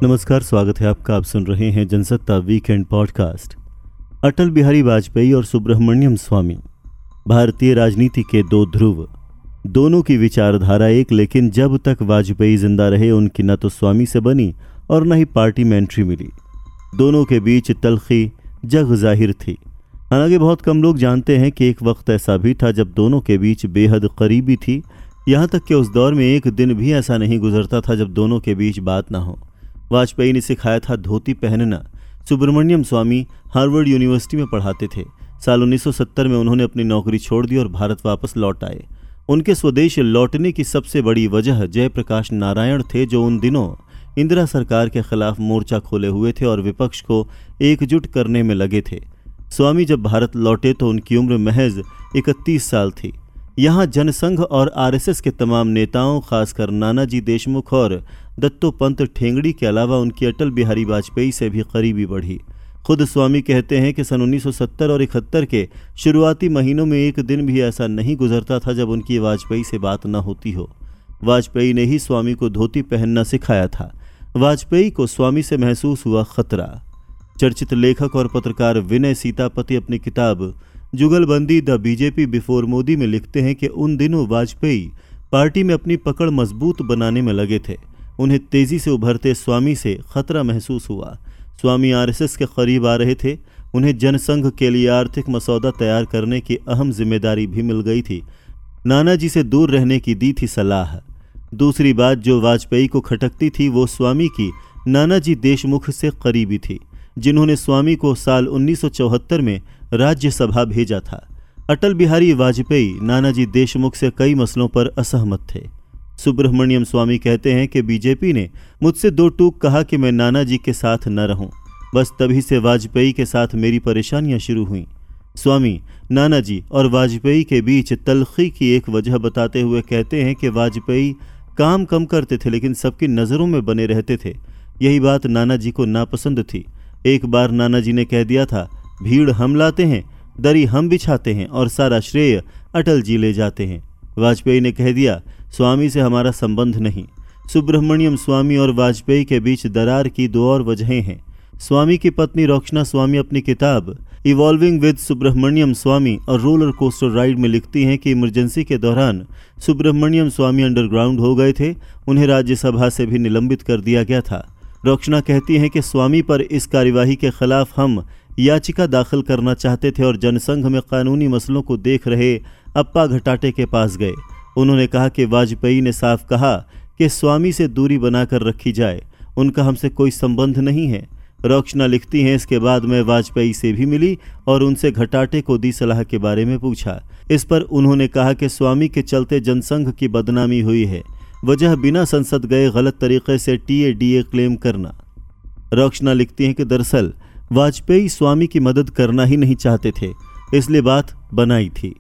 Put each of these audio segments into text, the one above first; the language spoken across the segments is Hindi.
नमस्कार, स्वागत है आपका। आप सुन रहे हैं जनसत्ता वीकेंड पॉडकास्ट। अटल बिहारी वाजपेयी और सुब्रह्मण्यम स्वामी, भारतीय राजनीति के दो ध्रुव। दोनों की विचारधारा एक, लेकिन जब तक वाजपेयी जिंदा रहे उनकी न तो स्वामी से बनी और न ही पार्टी में एंट्री मिली। दोनों के बीच तलखी जग जाहिर थी। हालांकि बहुत कम लोग जानते हैं कि एक वक्त ऐसा भी था जब दोनों के बीच बेहद करीबी थी। यहाँ तक कि उस दौर में एक दिन भी ऐसा नहीं गुजरता था जब दोनों के बीच बात ना हो। वाजपेयी ने सिखाया था धोती पहनना। सुब्रह्मण्यम स्वामी हार्वर्ड यूनिवर्सिटी में पढ़ाते थे। साल 1970 में उन्होंने अपनी नौकरी छोड़ दी और भारत वापस लौट आए। उनके स्वदेश लौटने की सबसे बड़ी वजह जयप्रकाश नारायण थे, जो उन दिनों इंदिरा सरकार के खिलाफ मोर्चा खोले हुए थे और विपक्ष को एकजुट करने में लगे थे। स्वामी जब भारत लौटे तो उनकी उम्र महज 31 साल थी। यहाँ जनसंघ और आरएसएस के तमाम नेताओं, खासकर नानाजी देशमुख और दत्तोपंत ठेंगड़ी के अलावा उनकी अटल बिहारी वाजपेयी से भी करीबी बढ़ी। खुद स्वामी कहते हैं कि सन 1970 और 71 के शुरुआती महीनों में एक दिन भी ऐसा नहीं गुजरता था जब उनकी वाजपेयी से बात न होती हो। वाजपेयी ने ही स्वामी को धोती पहनना सिखाया था। वाजपेयी को स्वामी से महसूस हुआ खतरा। चर्चित लेखक और पत्रकार विनय सीतापति अपनी किताब जुगलबंदी द बीजेपी बिफोर मोदी में लिखते हैं कि उन दिनों वाजपेयी पार्टी में अपनी पकड़ मजबूत बनाने में लगे थे। उन्हें तेजी से उभरते स्वामी से खतरा महसूस हुआ। स्वामी आरएसएस के करीब आ रहे थे। उन्हें जनसंघ के लिए आर्थिक मसौदा तैयार करने की अहम जिम्मेदारी भी मिल गई थी। नानाजी से दूर रहने की दी थी सलाह। दूसरी बात जो वाजपेयी को खटकती थी वो स्वामी की नानाजी देशमुख से करीबी थी, जिन्होंने स्वामी को साल 1974 में राज्यसभा भेजा था। अटल बिहारी वाजपेयी नानाजी देशमुख से कई मसलों पर असहमत थे। सुब्रह्मण्यम स्वामी कहते हैं कि बीजेपी ने मुझसे दो टूक कहा कि मैं नानाजी के साथ न रहूं। बस तभी से वाजपेयी के साथ मेरी परेशानियां शुरू हुईं। स्वामी नानाजी और वाजपेयी के बीच तलखी की एक वजह बताते हुए कहते हैं कि वाजपेयी काम कम करते थे लेकिन सबकी नज़रों में बने रहते थे। यही बात नानाजी को नापसंद थी। एक बार नानाजी ने कह दिया था, भीड़ हम लाते हैं, दरी हम बिछाते हैं और सारा श्रेय अटल जी ले जाते हैं। वाजपेयी ने कह दिया, स्वामी से हमारा संबंध नहीं। सुब्रह्मण्यम स्वामी और वाजपेयी के बीच दरार की दो और वजहें हैं। स्वामी की पत्नी रोक्षना स्वामी अपनी किताब इवॉल्विंग विद सुब्रह्मण्यम स्वामी और रोलर कोस्टर राइड में लिखती हैं कि इमरजेंसी के दौरान सुब्रह्मण्यम स्वामी अंडरग्राउंड हो गए थे। उन्हें राज्यसभा से भी निलंबित कर दिया गया था। रोक्षना कहती हैं कि स्वामी पर इस कार्यवाही के खिलाफ हम याचिका दाखिल करना चाहते थे और जनसंघ में कानूनी मसलों को देख रहे अप्पा घटाटे के पास गए। उन्होंने कहा कि वाजपेयी ने साफ कहा कि स्वामी से दूरी बनाकर रखी जाए, उनका हमसे कोई संबंध नहीं है। रोक्षना लिखती हैं, इसके बाद मैं वाजपेयी से भी मिली और उनसे घटाटे को दी सलाह के बारे में पूछा। इस पर उन्होंने कहा कि स्वामी के चलते जनसंघ की बदनामी हुई है, वजह बिना संसद गए गलत तरीके से टीए क्लेम करना। रोक्षना लिखती हैं कि दरअसल वाजपेयी स्वामी की मदद करना ही नहीं चाहते थे, इसलिए बात बनाई थी।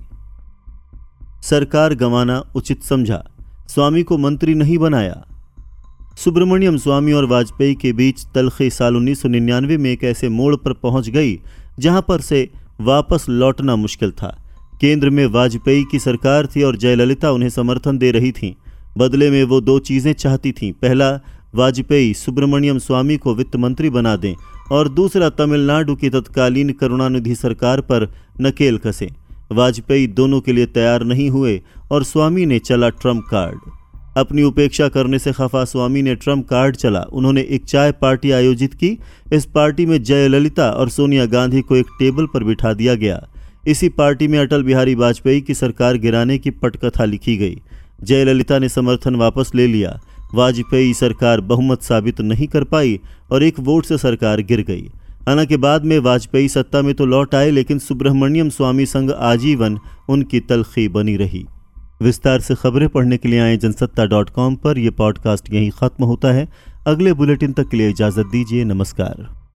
सरकार गंवाना उचित समझा, स्वामी को मंत्री नहीं बनाया। सुब्रह्मण्यम स्वामी और वाजपेयी के बीच तलखी साल 1999 में एक ऐसे मोड़ पर पहुंच गई जहां पर से वापस लौटना मुश्किल था। केंद्र में वाजपेयी की सरकार थी और जयललिता उन्हें समर्थन दे रही थीं। बदले में वो दो चीज़ें चाहती थीं। पहला, वाजपेयी सुब्रह्मण्यम स्वामी को वित्त मंत्री बना दें और दूसरा, तमिलनाडु की तत्कालीन करुणानिधि सरकार पर नकेल कसें। वाजपेयी दोनों के लिए तैयार नहीं हुए और स्वामी ने चला ट्रम्प कार्ड। अपनी उपेक्षा करने से खफा स्वामी ने ट्रम्प कार्ड चला। उन्होंने एक चाय पार्टी आयोजित की। इस पार्टी में जयललिता और सोनिया गांधी को एक टेबल पर बिठा दिया गया। इसी पार्टी में अटल बिहारी वाजपेयी की सरकार गिराने की पटकथा लिखी गई। जयललिता ने समर्थन वापस ले लिया। वाजपेयी सरकार बहुमत साबित नहीं कर पाई और एक वोट से सरकार गिर गई। हालांकि बाद में वाजपेयी सत्ता में तो लौट आए, लेकिन सुब्रह्मण्यम स्वामी संग आजीवन उनकी तलखी बनी रही। विस्तार से खबरें पढ़ने के लिए आए जनसत्ता.com पर। यह पॉडकास्ट यहीं खत्म होता है। अगले बुलेटिन तक के लिए इजाजत दीजिए। नमस्कार।